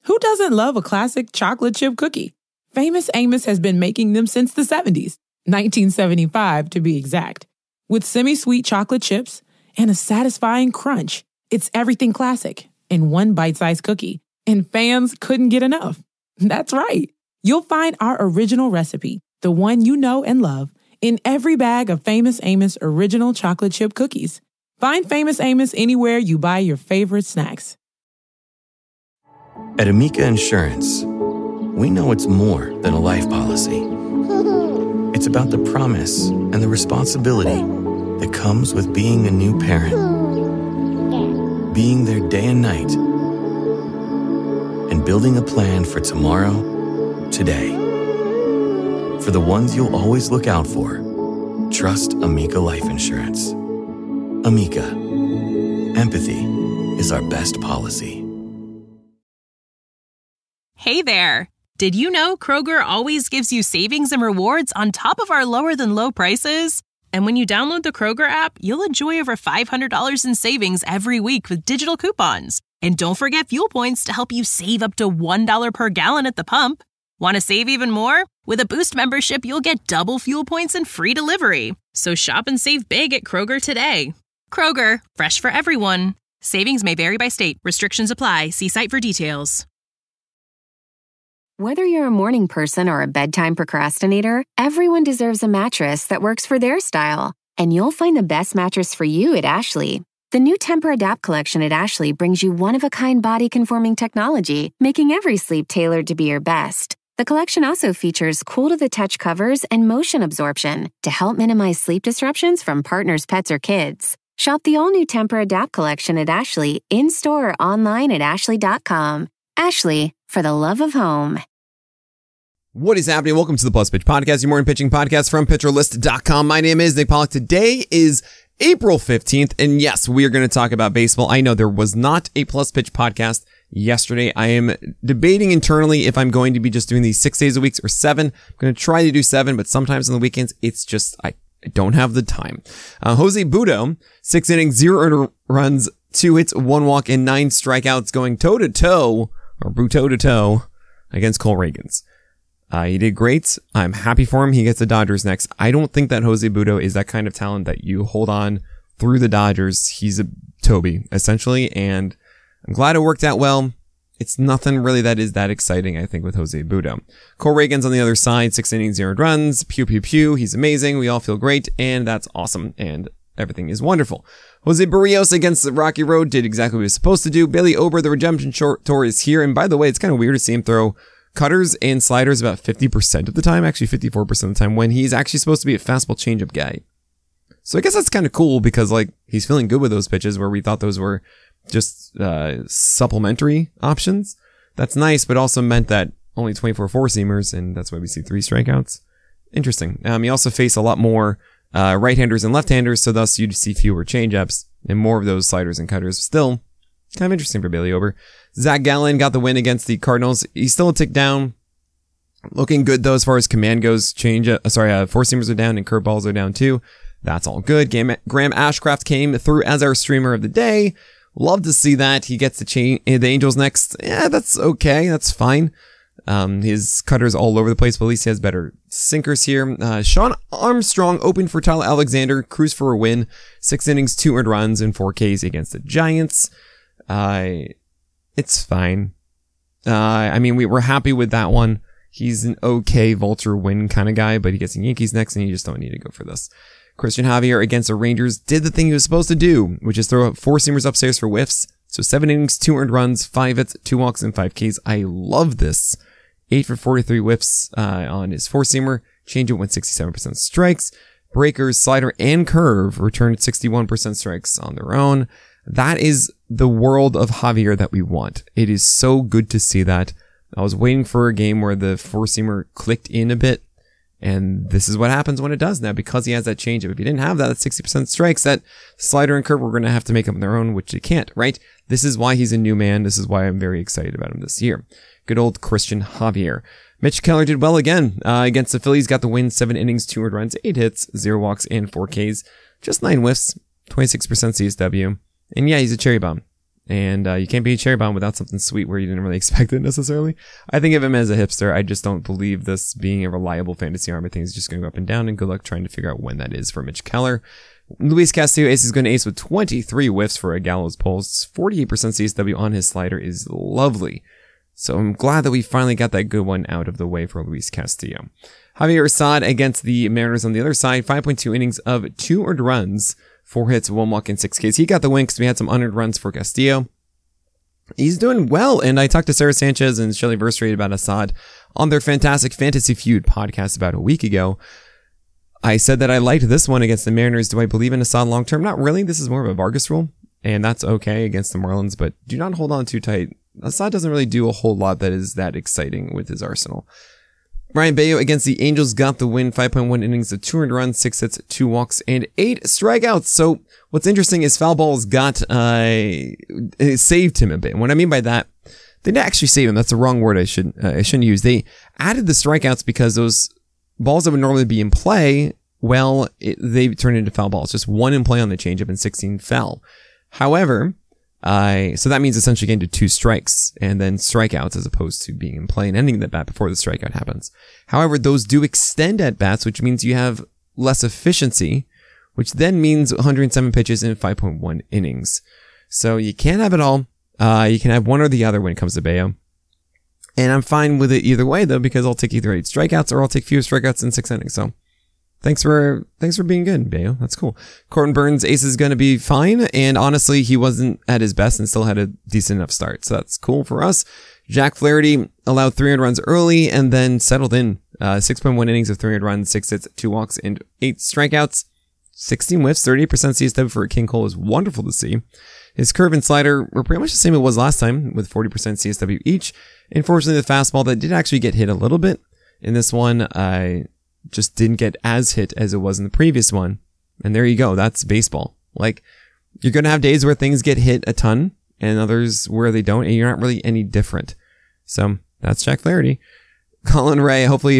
Who doesn't love a classic chocolate chip cookie? Famous Amos has been making them since the 70s, 1975 to be exact. With semi-sweet chocolate chips and a satisfying crunch, it's everything classic in one bite-sized cookie, and fans couldn't get enough. That's right. You'll find our original recipe, the one you know and love, in every bag of Famous Amos original chocolate chip cookies. Find Famous Amos anywhere you buy your favorite snacks. At Amica Insurance, we know it's more than a life policy. It's about the promise and the responsibility that comes with being a new parent. Being there day and night. And building a plan for tomorrow, today. For the ones you'll always look out for, trust Amica Life Insurance. Amica. Empathy is our best policy. Hey there! Did you know Kroger always gives you savings and rewards on top of our lower-than-low prices? And when you download the Kroger app, you'll enjoy over $500 in savings every week with digital coupons. And don't forget fuel points to help you save up to $1 per gallon at the pump. Want to save even more? With a Boost membership, you'll get double fuel points and free delivery. So shop and save big at Kroger today. Kroger, fresh for everyone. Savings may vary by state. Restrictions apply. See site for details. Whether you're a morning person or a bedtime procrastinator, everyone deserves a mattress that works for their style. And you'll find the best mattress for you at Ashley. The new Temper-Adapt collection at Ashley brings you one-of-a-kind body-conforming technology, making every sleep tailored to be your best. The collection also features cool-to-the-touch covers and motion absorption to help minimize sleep disruptions from partners, pets, or kids. Shop the all-new Temper-Adapt collection at Ashley, in-store or online at ashley.com. Ashley, for the love of home. What is happening? Welcome to the Plus Pitch Podcast, your morning pitching podcast from PitcherList.com. My name is Nick Pollack. Today is April 15th, and yes, we are going to talk about baseball. I know there was not a Plus Pitch Podcast yesterday. I am debating internally if I'm going to be just doing these 6 days a week or 7. I'm going to try to do 7, but sometimes on the weekends, it's just, I don't have the time. Jose Butto, 6 innings, 0 earned runs, 2 hits, 1 walk, and 9 strikeouts, going toe-to-toe, or Butto-to-toe, against Cole Ragans. He did great. I'm happy for him. He gets the Dodgers next. I don't think that Jose Butto is that kind of talent that you hold on through the Dodgers. He's a Toby, essentially, and I'm glad it worked out well. It's nothing really that is that exciting, I think, with Jose Butto. Cole Ragans on the other side, 6 innings, 0 runs, pew, pew, pew. He's amazing. We all feel great, and that's awesome, and everything is wonderful. Jose Barrios against the Rocky Road did exactly what he was supposed to do. Bailey Ober, the redemption tour, is here, and by the way, it's kind of weird to see him throw cutters and sliders about 50% of the time, actually 54% of the time, when he's actually supposed to be a fastball changeup guy. So I guess that's kind of cool because, like, he's feeling good with those pitches where we thought those were just supplementary options. That's nice, but also meant that only 24 four-seamers, and that's why we see 3 strikeouts. Interesting. He also faced a lot more right-handers and left-handers, so thus you'd see fewer changeups and more of those sliders and cutters. Still, kind of interesting for Bailey Ober. Zach Gallen got the win against the Cardinals. He's still a tick down. Looking good, though, as far as command goes. Four-seamers are down and curveballs are down, too. That's all good. Graham Ashcraft came through as our streamer of the day. Love to see that. He gets the Angels next. Yeah, that's okay. That's fine. His cutter's all over the place, but at least he has better sinkers here. Sean Armstrong opened for Tyler Alexander, cruised for a win. 6 innings, 2 earned runs, and 4 Ks against the Giants. It's fine. I mean, we were happy with that one. He's an okay vulture win kind of guy, but he gets the Yankees next, and you just don't need to go for this. Christian Javier against the Rangers did the thing he was supposed to do, which is throw 4 seamers upstairs for whiffs. So 7 innings, 2 earned runs, 5 hits, 2 walks, and 5 Ks. I love this. 8 for 43 whiffs on his 4-seamer. Changeup went 67% strikes. Breakers, slider, and curve returned 61% strikes on their own. That is the world of Javier that we want. It is so good to see that. I was waiting for a game where the 4-seamer clicked in a bit, and this is what happens when it does now because he has that changeup. If he didn't have that, 60% strikes, that slider and curve we're going to have to make up on their own, which they can't, right? This is why he's a new man. This is why I'm very excited about him this year. Good old Christian Javier. Mitch Keller did well again against the Phillies. Got the win, 7 innings, 2 earned runs, 8 hits, 0 walks, and 4 Ks. Just 9 whiffs, 26% CSW. And yeah, he's a cherry bomb. And you can't be a cherry bomb without something sweet where you didn't really expect it necessarily. I think of him as a hipster. I just don't believe this being a reliable fantasy arm. I think he's just going to go up and down, and good luck trying to figure out when that is for Mitch Keller. Luis Castillo ace is going to ace with 23 whiffs for a gallows pulse. 48% CSW on his slider is lovely. So I'm glad that we finally got that good one out of the way for Luis Castillo. Javier Assad against the Mariners on the other side. 5.2 innings of 2 earned runs. 4 hits, 1 walk, and 6 Ks. He got the win because we had some unearned runs for Castillo. He's doing well, and I talked to Sarah Sanchez and Shelly Verstraete about Assad on their fantastic Fantasy Feud podcast about a week ago. I said that I liked this one against the Mariners. Do I believe in Assad long term? Not really. This is more of a Vargas rule, and that's okay against the Marlins, but do not hold on too tight. Assad doesn't really do a whole lot that is that exciting with his arsenal. Ryan Bayo against the Angels got the win. 5.1 innings of 2 earned runs, 6 hits, 2 walks, and 8 strikeouts. So what's interesting is foul balls saved him a bit. And what I mean by that, they didn't actually save him. That's the wrong word I shouldn't use. They added the strikeouts because those balls that would normally be in play, they turned into foul balls. Just 1 in play on the changeup and 16 fell. However, so that means essentially getting to 2 strikes and then strikeouts as opposed to being in play and ending the bat before the strikeout happens. However, those do extend at bats, which means you have less efficiency, which then means 107 pitches in 5.1 innings. So you can't have it all. You can have one or the other when it comes to Bayo. And I'm fine with it either way though, because I'll take either 8 strikeouts or I'll take fewer strikeouts in 6 innings. So thanks for being good, Bayo. That's cool. Corbin Burns' ace is going to be fine. And honestly, he wasn't at his best and still had a decent enough start. So that's cool for us. Jack Flaherty allowed 300 runs early and then settled in 6.1 innings of 300 runs, 6 hits, 2 walks, and 8 strikeouts. 16 whiffs, 38% CSW for King Cole is wonderful to see. His curve and slider were pretty much the same it was last time with 40% CSW each. Unfortunately, the fastball that did actually get hit a little bit in this one, just didn't get as hit as it was in the previous one. And there you go. That's baseball. Like, you're going to have days where things get hit a ton and others where they don't, and you're not really any different. So that's Jack Flaherty. Colin Ray, hopefully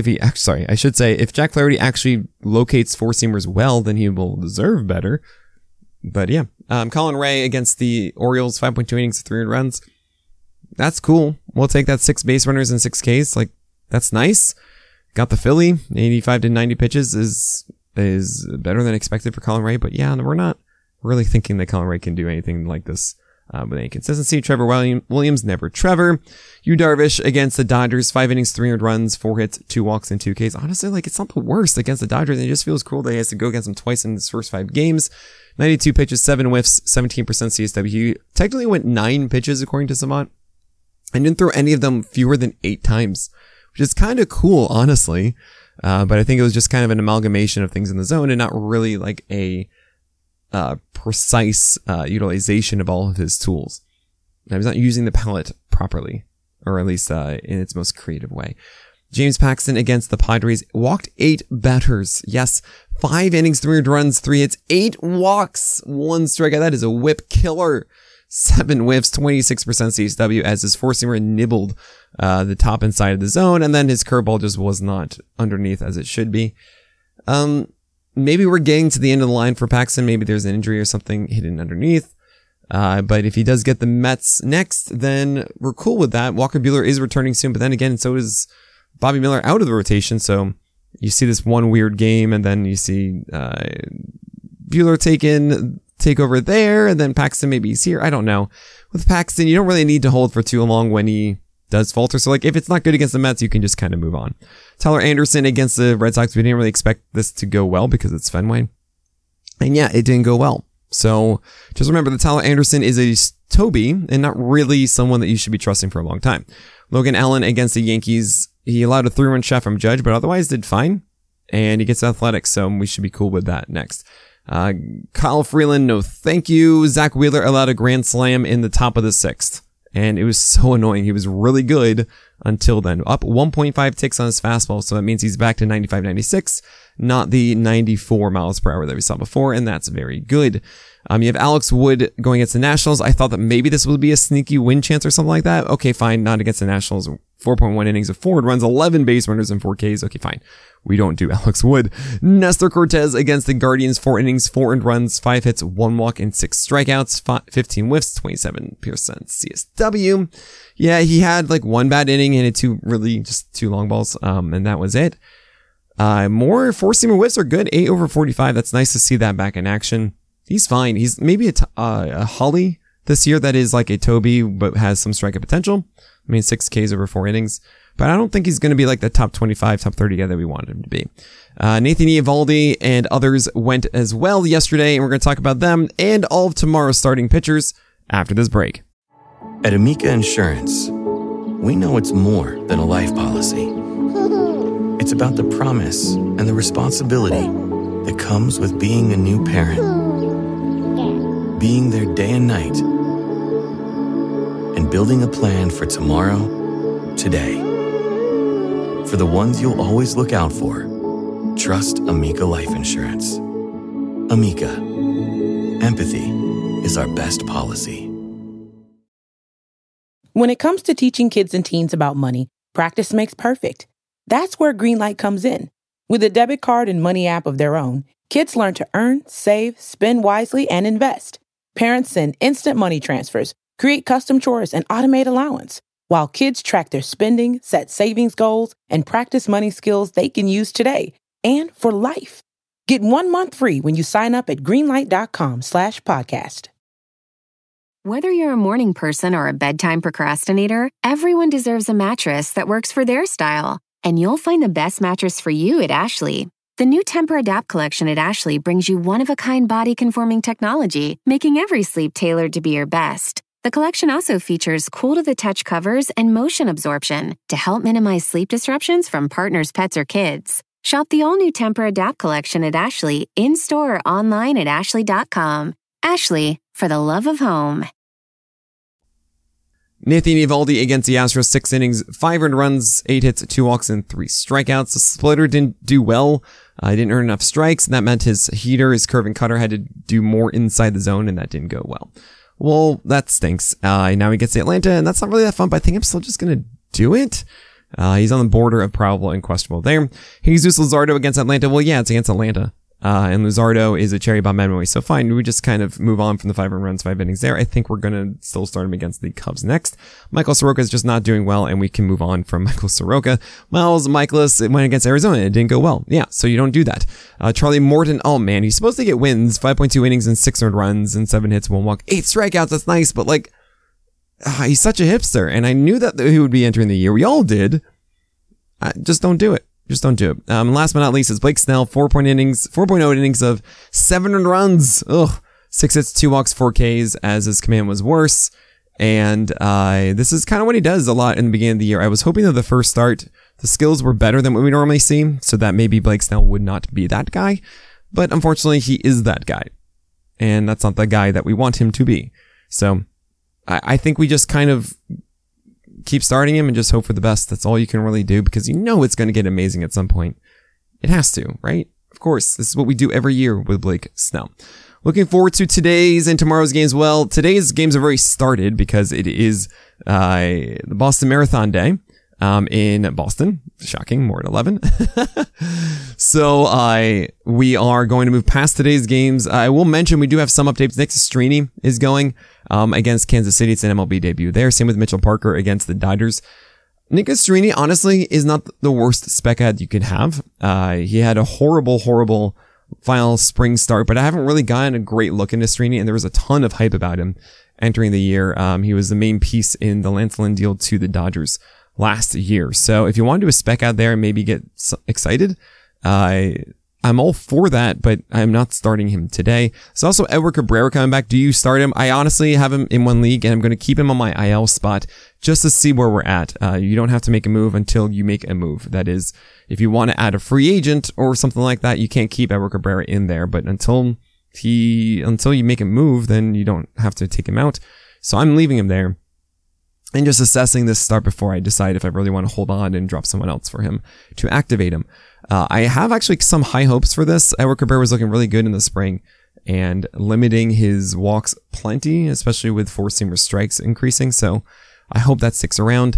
if Jack Flaherty actually locates 4-seamers well, then he will deserve better. But yeah, Colin Ray against the Orioles, 5.2 innings of 300 runs. That's cool. We'll take that 6 base runners and 6 Ks. Like, that's nice. Got the Philly. 85 to 90 pitches is better than expected for Colin Ray. But yeah, we're not really thinking that Colin Ray can do anything like this with any consistency. Trevor Williams, never Trevor. Yu Darvish against the Dodgers. 5 innings, 300 runs, 4 hits, 2 walks, and 2 Ks. Honestly, like, it's not the worst against the Dodgers. It just feels cool that he has to go against them twice in his first 5 games. 92 pitches, 7 whiffs, 17% CSW. He technically went 9 pitches according to Savant and didn't throw any of them fewer than 8 times, which is kind of cool, honestly. But I think it was just kind of an amalgamation of things in the zone and not really like a precise utilization of all of his tools. I was not using the palette properly, or at least in its most creative way. James Paxton against the Padres walked 8 batters. Yes, 5 innings, 300 runs, 3 hits, 8 walks, 1 strikeout. That is a whip killer. 7 whiffs, 26% CSW as his 4-seamer nibbled the top and side of the zone, and then his curveball just was not underneath as it should be. Maybe we're getting to the end of the line for Paxton. Maybe there's an injury or something hidden underneath. But if he does get the Mets next, then we're cool with that. Walker Buehler is returning soon, but then again, so is Bobby Miller out of the rotation. So you see this one weird game, and then you see Buehler take over there, and then Paxton maybe he's here. I don't know. With Paxton, you don't really need to hold for too long when he does falter. So like, if it's not good against the Mets, you can just kind of move on. Tyler Anderson against the Red Sox. We didn't really expect this to go well because it's Fenway. And yeah, it didn't go well. So just remember that Tyler Anderson is a Toby and not really someone that you should be trusting for a long time. Logan Allen against the Yankees. He allowed a 3-run shot from Judge, but otherwise did fine. And he gets Athletics, so we should be cool with that next. Kyle Freeland, no thank you. Zach Wheeler allowed a grand slam in the top of the 6th. And it was so annoying. He was really good until then. Up 1.5 ticks on his fastball, so that means he's back to 95, 96, not the 94 miles per hour that we saw before, and that's very good. You have Alex Wood going against the Nationals. I thought that maybe this would be a sneaky win chance or something like that. Okay, fine, not against the Nationals. 4.1 innings of 4 runs, 11 base runners, and 4 Ks. Okay, fine. We don't do Alex Wood. Nestor Cortez against the Guardians, 4 innings, 4 earned runs, 5 hits, 1 walk, and 6 strikeouts, 15 whiffs, 27% CSW. Yeah, he had like 1 bad inning and 2 long balls, and that was it. More 4-seamer whiffs are good, 8 over 45. That's nice to see that back in action. He's fine. He's maybe a Holly this year that is like a Toby, but has some strikeout potential. I mean, 6 Ks over 4 innings. But I don't think he's going to be like the top 25, top 30 guy that we wanted him to be. Nathan Eovaldi and others went as well yesterday, and we're going to talk about them and all of tomorrow's starting pitchers after this break. At Amica Insurance, we know it's more than a life policy. It's about the promise and the responsibility that comes with being a new parent. Being there day and night. And building a plan for tomorrow, today. For the ones you'll always look out for, trust Amica Life Insurance. Amica. Empathy is our best policy. When it comes to teaching kids and teens about money, practice makes perfect. That's where Greenlight comes in. With a debit card and money app of their own, kids learn to earn, save, spend wisely, and invest. Parents send instant money transfers, create custom chores, and automate allowance, while kids track their spending, set savings goals, and practice money skills they can use today and for life. Get 1 month free when you sign up at greenlight.com/podcast. Whether you're a morning person or a bedtime procrastinator, everyone deserves a mattress that works for their style. And you'll find the best mattress for you at Ashley. The new Tempur-Adapt collection at Ashley brings you one-of-a-kind body-conforming technology, making every sleep tailored to be your best. The collection also features cool-to-the-touch covers and motion absorption to help minimize sleep disruptions from partners, pets, or kids. Shop the all-new Tempur-Adapt collection at Ashley, in-store or online at ashley.com. Ashley, for the love of home. Nathan Eovaldi against the Astros, 6 innings, 5 earned runs, 8 hits, 2 walks, and 3 strikeouts. The splitter didn't do well. He didn't earn enough strikes, and that meant his heater, his curving cutter, had to do more inside the zone, and that didn't go well. Well, that stinks. Now he gets to Atlanta, and that's not really that fun, but I think I'm still just going to do it. He's on the border of probable and questionable there. Jesus Luzardo against Atlanta. Well, yeah, it's against Atlanta. And Luzardo is a cherry bomb anyway, so fine. We just kind of move on from the 5 earned runs, 5 innings there. I think we're going to still start him against the Cubs next. Michael Soroka is just not doing well, and we can move on from Michael Soroka. Miles Michaelis, it went against Arizona. It didn't go well. Yeah, so you don't do that. Charlie Morton, oh man, he's supposed to get wins. 5.2 innings and 6 earned runs and 7 hits, 1 walk, 8 strikeouts. That's nice, but like, he's such a hipster, and I knew that he would be entering the year. We all did. Just don't do it. Just don't do it. Last but not least is Blake Snell, 4.0 innings of 7 earned runs. 6 hits, 2 walks, 4 Ks, as his command was worse. And this is kind of what he does a lot in the beginning of the year. I was hoping that the first start, the skills were better than what we normally see, so that maybe Blake Snell would not be that guy. But unfortunately, he is that guy. And that's not the guy that we want him to be. So I think we just kind of keep starting him and just hope for the best. That's all you can really do, because you know it's going to get amazing at some point. It has to, right? Of course, this is what we do every year with Blake Snell. Looking forward to today's and tomorrow's games. Well, today's games have already started because it is the Boston Marathon Day in Boston. Shocking, more at 11. So we are going to move past today's games. I will mention we do have some updates. Nick Sestrini is going against Kansas City. It's an MLB debut there. Same with Mitchell Parker against the Dodgers. Nick Sestrini, honestly, is not the worst spec ad you could have. He had a horrible final spring start, but I haven't really gotten a great look into Sestrini, and there was a ton of hype about him entering the year. He was the main piece in the Lance Lynn deal to the Dodgers last year. So if you want to do a spec out there and maybe get excited, I'm all for that, but I'm not starting him today. There's also Edward Cabrera coming back. Do you start him? I honestly have him in one league, and I'm going to keep him on my IL spot just to see where we're at. You don't have to make a move until you make a move. That is, if you want to add a free agent or something like that, you can't keep Edward Cabrera in there. But until you make a move, then you don't have to take him out. So I'm leaving him there and just assessing this start before I decide if I really want to hold on and drop someone else for him to activate him. I have actually some high hopes for this. Edward Cabrera was looking really good in the spring and limiting his walks plenty, especially with 4-seamer strikes increasing. So I hope that sticks around.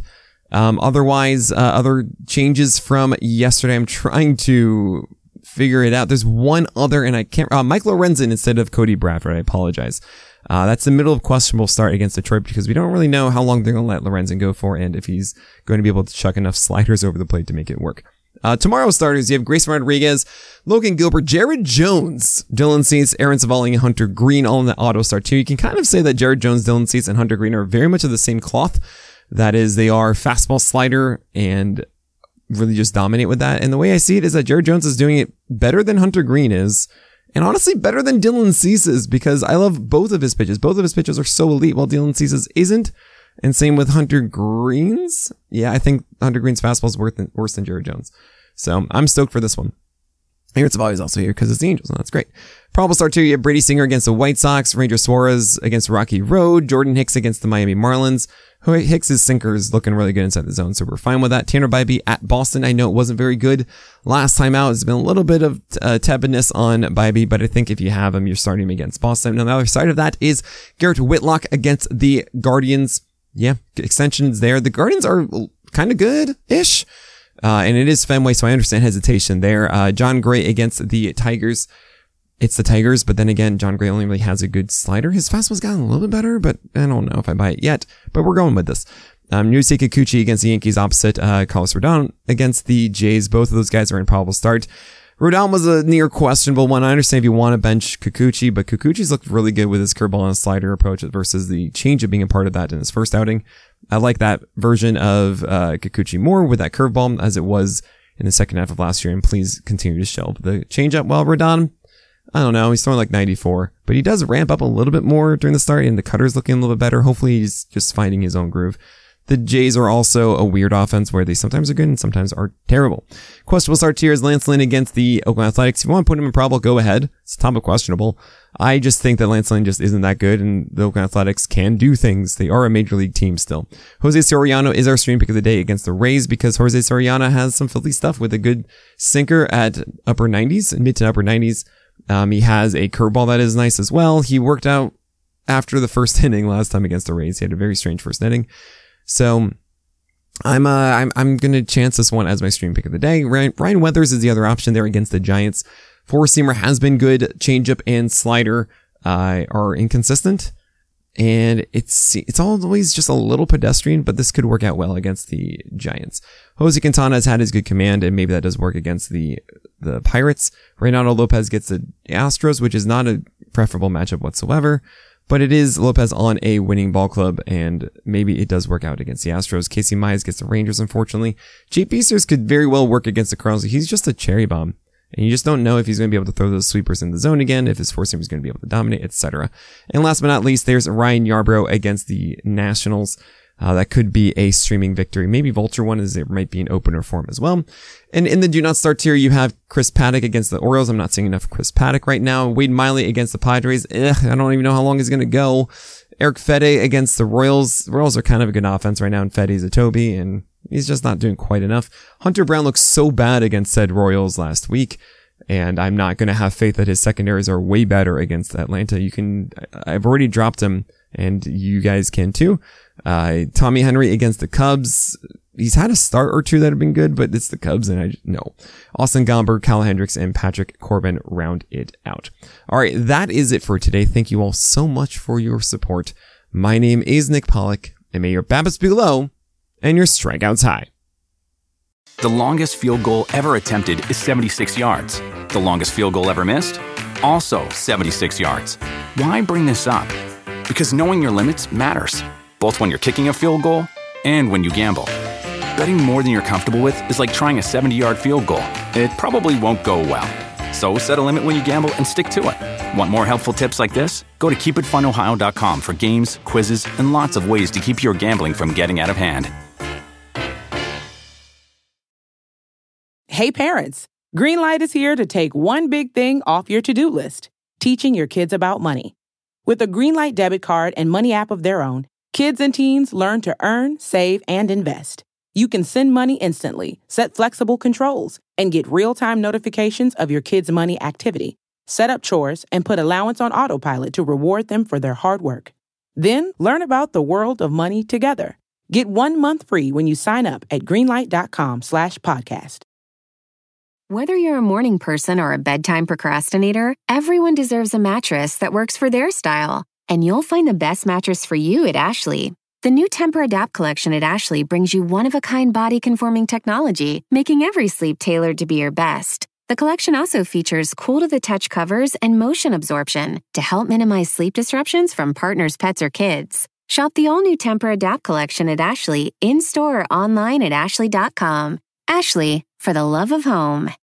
Otherwise, other changes from yesterday, I'm trying to figure it out. There's one other, and I can't, Mike Lorenzen instead of Cody Bradford. I apologize. That's the middle of questionable start against Detroit because we don't really know how long they're going to let Lorenzen go for and if he's going to be able to chuck enough sliders over the plate to make it work. Tomorrow's starters, you have Grayson Rodriguez, Logan Gilbert, Jared Jones, Dylan Cease, Aaron Savali, and Hunter Green all in the auto start too. You can kind of say that Jared Jones, Dylan Cease, and Hunter Green are very much of the same cloth. That is, they are fastball slider and really just dominate with that. And the way I see it is that Jared Jones is doing it better than Hunter Green is. And honestly, better than Dylan Cease's because I love both of his pitches. Both of his pitches are so elite while Dylan Cease's isn't. And same with Hunter Green's. Yeah, I think Hunter Green's fastball is worse than Jared Jones. So I'm stoked for this one. Aaron Savali is also here because it's the Angels, and that's great. Probable start two, you have Brady Singer against the White Sox, Ranger Suarez against Rocky Road, Jordan Hicks against the Miami Marlins. Hicks' sinker is looking really good inside the zone, so we're fine with that. Tanner Bybee at Boston. I know it wasn't very good last time out. There's been a little bit of tepidness on Bybee, but I think if you have him, you're starting him against Boston. And on the other side of that is Garrett Whitlock against the Guardians. Yeah, extensions there. The Guardians are kind of good-ish. And it is Fenway, so I understand hesitation there. John Gray against the Tigers. It's the Tigers, but then again, John Gray only really has a good slider. His fastball's gotten a little bit better, but I don't know if I buy it yet. But we're going with this. Yusei Kikuchi against the Yankees opposite. Carlos Rodon against the Jays. Both of those guys are in probable start. Rodon was a near questionable one. I understand if you want to bench Kikuchi, but Kikuchi's looked really good with his curveball and slider approach versus the changeup being a part of that in his first outing. I like that version of Kikuchi more with that curveball as it was in the second half of last year, and please continue to shelve the changeup. Well, Rodon, I don't know, he's throwing like 94, but he does ramp up a little bit more during the start, and the cutter's looking a little bit better. Hopefully he's just finding his own groove. The Jays are also a weird offense where they sometimes are good and sometimes are terrible. Questionable start here is Lance Lynn against the Oakland Athletics. If you want to put him in probable, go ahead. It's top of questionable. I just think that Lance Lynn just isn't that good, and the Oakland Athletics can do things. They are a major league team still. Jose Soriano is our stream pick of the day against the Rays because Jose Soriano has some filthy stuff with a good sinker at upper 90s, mid to upper 90s. He has a curveball that is nice as well. He worked out after the first inning last time against the Rays. He had a very strange first inning. So I'm going to chance this one as my stream pick of the day. Ryan Weathers is the other option there against the Giants. Four-seamer has been good. Changeup and slider are inconsistent. And it's always just a little pedestrian, but this could work out well against the Giants. Jose Quintana has had his good command, and maybe that does work against the Pirates. Reynaldo Lopez gets the Astros, which is not a preferable matchup whatsoever. But it is Lopez on a winning ball club, and maybe it does work out against the Astros. Casey Mize gets the Rangers, unfortunately. Jake Beasters could very well work against the Cardinals. He's just a cherry bomb. And you just don't know if he's going to be able to throw those sweepers in the zone again, if his four-seamer is going to be able to dominate, etc. And last but not least, there's Ryan Yarbrough against the Nationals. That could be a streaming victory. Maybe Vulture one, as there might be an opener for him as well. And in the do not start tier, you have Chris Paddock against the Orioles. I'm not seeing enough Chris Paddock right now. Wade Miley against the Padres. I don't even know how long he's going to go. Eric Fede against the Royals. The Royals are kind of a good offense right now, and Fede's a Toby, and he's just not doing quite enough. Hunter Brown looks so bad against said Royals last week, and I'm not going to have faith that his secondaries are way better against Atlanta. I've already dropped him, and you guys can too. Tommy Henry against the Cubs. He's had a start or two that have been good, but it's the Cubs, and no. Austin Gomber, Kyle Hendricks, and Patrick Corbin round it out. All right, that is it for today. Thank you all so much for your support. My name is Nick Pollock, and may your BABIPs be low and your strikeouts high. The longest field goal ever attempted is 76 yards. The longest field goal ever missed? Also 76 yards. Why bring this up? Because knowing your limits matters, both when you're kicking a field goal and when you gamble. Betting more than you're comfortable with is like trying a 70-yard field goal. It probably won't go well. So set a limit when you gamble and stick to it. Want more helpful tips like this? Go to keepitfunohio.com for games, quizzes, and lots of ways to keep your gambling from getting out of hand. Hey parents, Greenlight is here to take one big thing off your to-do list, teaching your kids about money. With a Greenlight debit card and money app of their own, kids and teens learn to earn, save, and invest. You can send money instantly, set flexible controls, and get real-time notifications of your kids' money activity. Set up chores and put allowance on autopilot to reward them for their hard work. Then learn about the world of money together. Get 1 month free when you sign up at greenlight.com/podcast. Whether you're a morning person or a bedtime procrastinator, everyone deserves a mattress that works for their style. And you'll find the best mattress for you at Ashley. The new Tempur-Adapt collection at Ashley brings you one-of-a-kind body-conforming technology, making every sleep tailored to be your best. The collection also features cool-to-the-touch covers and motion absorption to help minimize sleep disruptions from partners, pets, or kids. Shop the all-new Tempur-Adapt collection at Ashley, in-store or online at ashley.com. Ashley, for the love of home.